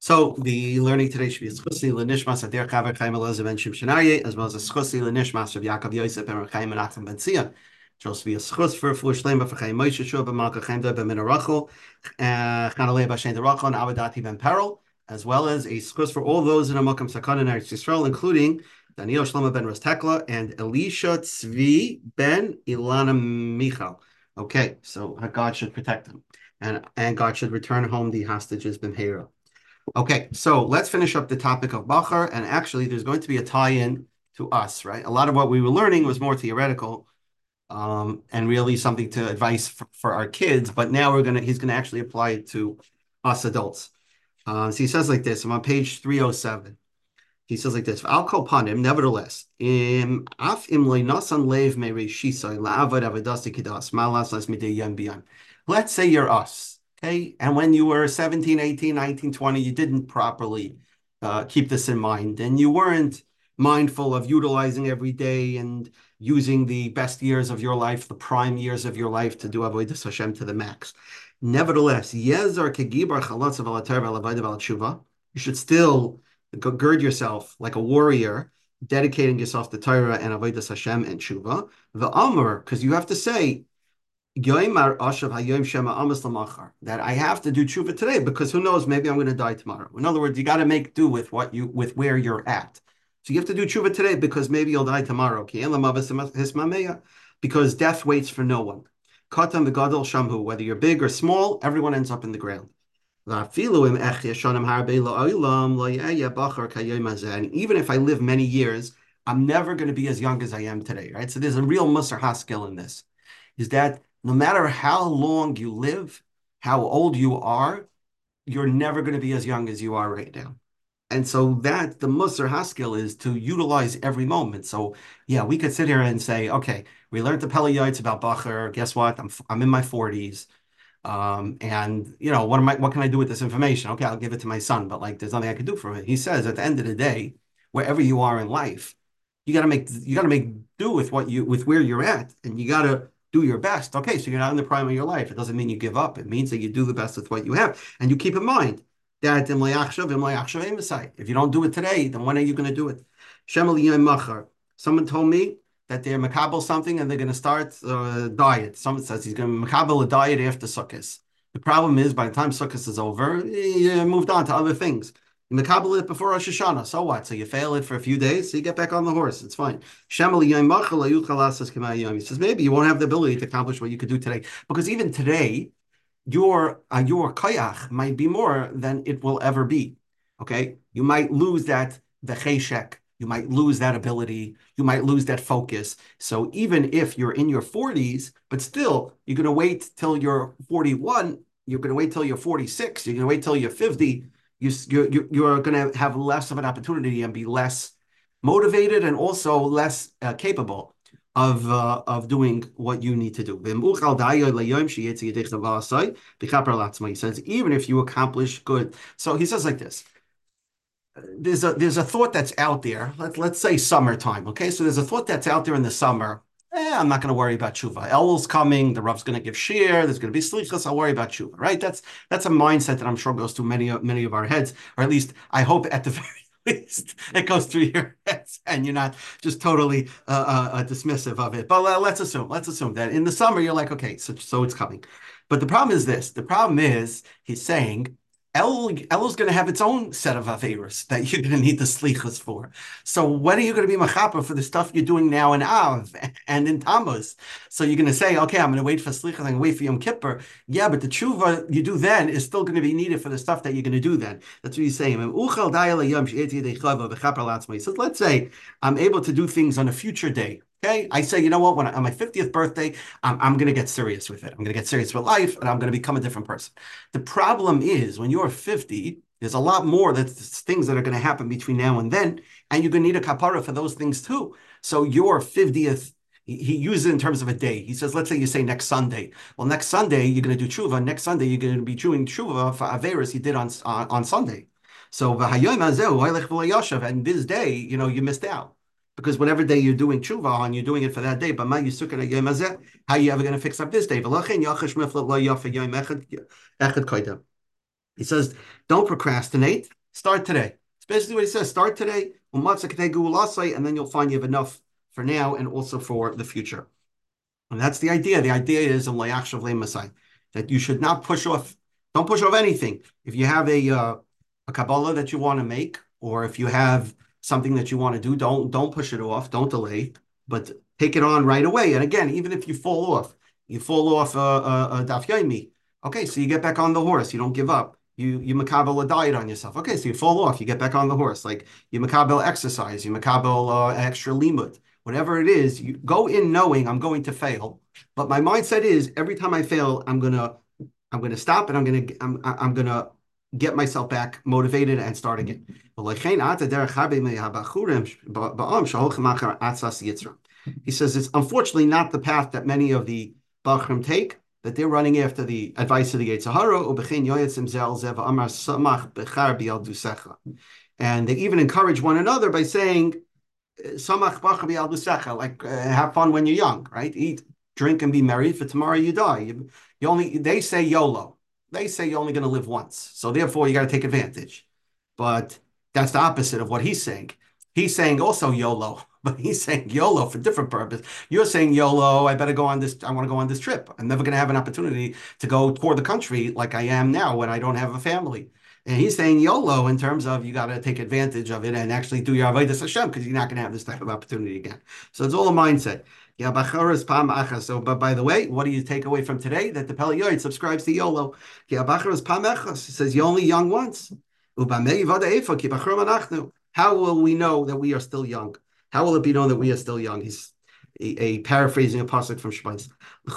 So the learning today should be Schusi Lenishmas Adir Chaver Chaim Elazar Ben Shimshanaye, as well as a Schusi Lenishmas of Yaakov Yosef Ben Chaim Menachem Ben Tzia. It should be a schus for Shlema for Chaim Moshe Shua Ben Malka Chaim Ben Minarachel, Chanalei Bashen Derachel, and Abadati Ben Peril, as well as a schus for all those in a Makam Sakana in Eretz Yisrael, including Daniel Shlomo Ben Rostekla and Elisha Tzvi Ben Ilana Michal. Okay, so God should protect them, and God should return home the hostages Ben Hera. Okay, so let's finish up the topic of Bachar, and actually there's going to be a tie-in to us, right? A lot of what we were learning was more theoretical, and really something to advice for our kids, but now he's gonna actually apply it to us adults. So he says like this, I'm on page 307. He says like this, I'll call upon him, nevertheless, let's say you're us. Okay. And when you were 17, 18, 19, 20, you didn't properly keep this in mind, and you weren't mindful of utilizing every day and using the best years of your life, the prime years of your life, to do Avodas Hashem to the max. Nevertheless, you should still gird yourself like a warrior, dedicating yourself to Torah and Avodas Hashem and Tshuva. The Amr, because you have to say, that I have to do tshuva today, because who knows, maybe I'm going to die tomorrow. In other words, you got to make do with where you're at. So you have to do tshuva today because maybe you'll die tomorrow. Because death waits for no one. Katan v'gadol shamhu, whether you're big or small, everyone ends up in the ground. And even if I live many years, I'm never going to be as young as I am today, right? So there's a real Musar Haskell in this, is that no matter how long you live, how old you are, you're never going to be as young as you are right now. And so that the Musar Haskell is to utilize every moment. So yeah, we could sit here and say, okay, we learned the Pele Yoetz about Bachar. Guess what? I'm in my 40s. And what can I do with this information? Okay, I'll give it to my son, but like there's nothing I can do for it. He says at the end of the day, wherever you are in life, you gotta make do with where you're at, and you gotta do your best. Okay, so you're not in the prime of your life. It doesn't mean you give up. It means that you do the best with what you have. And you keep in mind that if you don't do it today, then when are you going to do it? Someone told me that they're makabel something and they're going to start a diet. Someone says he's going to makabel a diet after Sukkot. The problem is, by the time Sukkot is over, you moved on to other things. You makabel it before Rosh Hashanah, so what? So you fail it for a few days, so you get back on the horse. It's fine. He says maybe you won't have the ability to accomplish what you could do today, because even today, your koyach might be more than it will ever be. Okay, you might lose the cheshek, you might lose that ability, you might lose that focus. So even if you're in your 40s, but still you're going to wait till you're 41, you're going to wait till you're 46, you're going to wait till you're 50. You're going to have less of an opportunity and be less motivated and also less capable of doing what you need to do. He says, even if you accomplish good. So he says like this. There's a thought that's out there. Let's say summertime. Okay, so there's a thought that's out there in the summer. I'm not going to worry about tshuva. Elul's coming. The Rav's going to give shir. There's going to be slichas. I'll worry about tshuva. Right? That's a mindset that I'm sure goes through many of our heads, or at least I hope at the very least it goes through your heads, and you're not just totally dismissive of it. But let's assume that in the summer you're like, okay, so it's coming. But the problem is this. The problem is he's saying Elul's going to have its own set of averos that you're going to need the slichas for. So when are you going to be machapa for the stuff you're doing now in Av and in Tammuz? So you're going to say, okay, I'm going to wait for slichas, I'm going to wait for Yom Kippur. Yeah, but the tshuva you do then is still going to be needed for the stuff that you're going to do then. That's what he's saying. So let's say I'm able to do things on a future day. Okay, I say, you know what? When on my 50th birthday, I'm going to get serious with it. I'm going to get serious with life, and I'm going to become a different person. The problem is, when you're 50, there's a lot more that's things that are going to happen between now and then, and you're going to need a kapara for those things too. So your 50th, he uses it in terms of a day. He says, let's say you say next Sunday. Well, next Sunday you're going to do tshuva. Next Sunday you're going to be doing tshuva for averos he did on Sunday. So and this day, you missed out. Because whatever day you're doing tshuva on, you're doing it for that day. But how are you ever going to fix up this day? He says, don't procrastinate. Start today. It's basically what he says. Start today, and then you'll find you have enough for now and also for the future. And that's the idea. The idea is that you should not push off. Don't push off anything. If you have a Kabbalah that you want to make, or if you have something that you want to do, don't push it off. Don't delay, but take it on right away. And again, even if you fall off a daf yomi. Okay, so you get back on the horse. You don't give up. You makabel a diet on yourself. Okay, so you fall off. You get back on the horse. Like you makabel exercise. You makabel extra limud. Whatever it is, you go in knowing I'm going to fail. But my mindset is every time I fail, I'm gonna stop and I'm gonna get myself back motivated and start again. He says it's unfortunately not the path that many of the Bachrim take, that they're running after the advice of the Yetzer Hara, and they even encourage one another by saying, Samach bacha bi'al like have fun when you're young, right? Eat, drink, and be merry, for tomorrow you die. You only, they say YOLO. They say you're only going to live once. So therefore you got to take advantage. But that's the opposite of what he's saying. He's saying also YOLO, but he's saying YOLO for different purpose. You're saying YOLO, I better go on this, I want to go on this trip. I'm never going to have an opportunity to go tour the country like I am now when I don't have a family. And he's saying YOLO in terms of you got to take advantage of it and actually do your Avodas Hashem because you're not going to have this type of opportunity again. So it's all a mindset. Yeah, Bacharas Pam Achas. So, but by the way, what do you take away from today? That the Pele Yoid subscribes to YOLO. Yeah, Bacharas Pam Achas. It says you're only young once. How will we know that we are still young? How will it be known that we are still young? He's paraphrasing a pasuk from Shmos.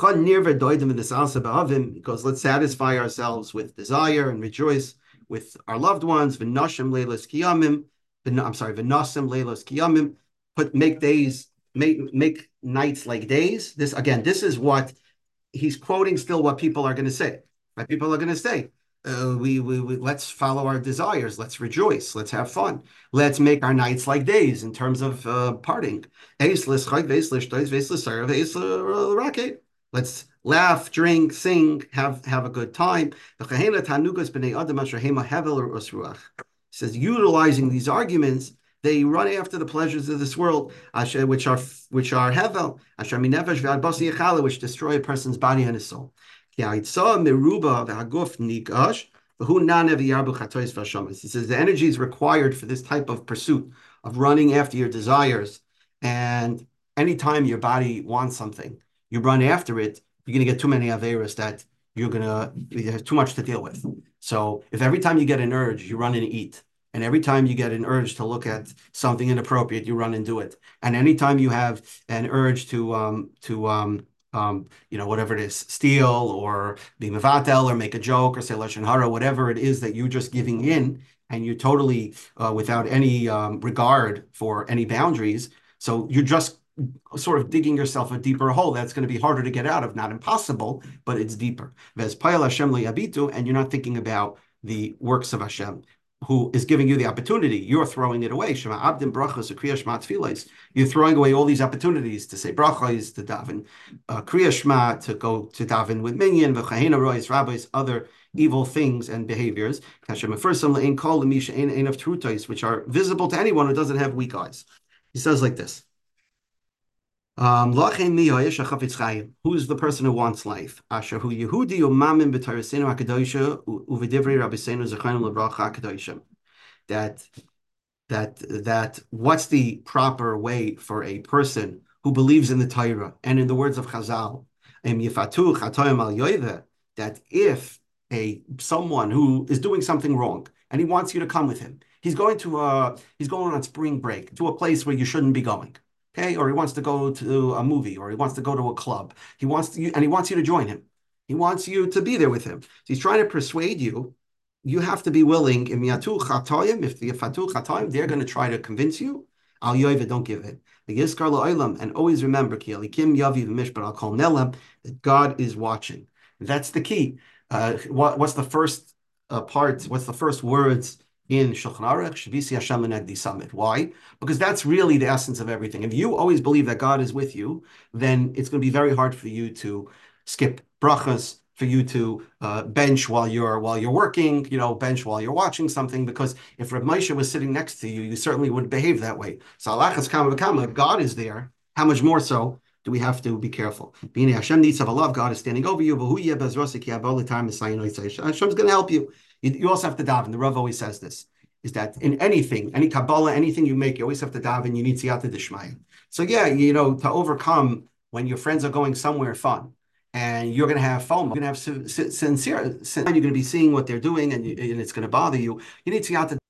Because let's satisfy ourselves with desire and rejoice with our loved ones. V'nashim leilas kiyamim. I'm sorry, v'nasim leilas kiyamim. Make nights like days. This is what he's quoting. Still, what people are going to say. Right? People are going to say, we let's follow our desires. Let's rejoice. Let's have fun. Let's make our nights like days in terms of parting. Let's laugh, drink, sing, have a good time. He says, utilizing these arguments, they run after the pleasures of this world, which are hevel, which destroy a person's body and his soul. He says the energy is required for this type of pursuit of running after your desires. And anytime your body wants something, you run after it, you're going to get too many averas that you have too much to deal with. So if every time you get an urge, you run and eat, and every time you get an urge to look at something inappropriate, you run and do it, and anytime you have an urge to whatever it is, steal or be mevatel or make a joke or say lashon hara, whatever it is that you're just giving in, and you're totally without any regard for any boundaries. So you're just sort of digging yourself a deeper hole that's going to be harder to get out of. Not impossible, but it's deeper. And you're not thinking about the works of Hashem, who is giving you the opportunity. You're throwing it away. Shema abdim brachos kriya shma tefillos. You're throwing away all these opportunities to say brachos, to daven kriya shma, to go to daven with minyan, v'chahena rois, rabbis, other evil things and behaviors, which are visible to anyone who doesn't have weak eyes. He says like this. Who's the person who wants life? That what's the proper way for a person who believes in the Torah and in the words of Chazal, that if someone who is doing something wrong and he wants you to come with him, he's going on spring break to a place where you shouldn't be going. Okay, or he wants to go to a movie, or he wants to go to a club. He wants you to join him. He wants you to be there with him. So he's trying to persuade you. You have to be willing. If the yafatu chatoim, they're going to try to convince you. Al yoiv, don't give it. And always remember, that God is watching. That's the key. What's the first part? What's the first words in Shulchan Aruch? Shavisi Hashem L'negdi Samit. Why? Because that's really the essence of everything. If you always believe that God is with you, then it's going to be very hard for you to skip brachas, for you to bench while you're working, bench while you're watching something. Because if Reb Moshe was sitting next to you, you certainly wouldn't behave that way. So Alachas Kama V'Kama, if God is there, how much more so do we have to be careful? Being Hashem needs to have a love. God is standing over you. Hashem's going to help you. You also have to daven. The Rav always says this: is that in anything, any Kabbalah, anything you make, you always have to daven. You need siyata d'shmaya. So yeah, to overcome when your friends are going somewhere fun, and you're going to have FOMO, you're going to have sincere, you're going to be seeing what they're doing, and it's going to bother you. You need siyata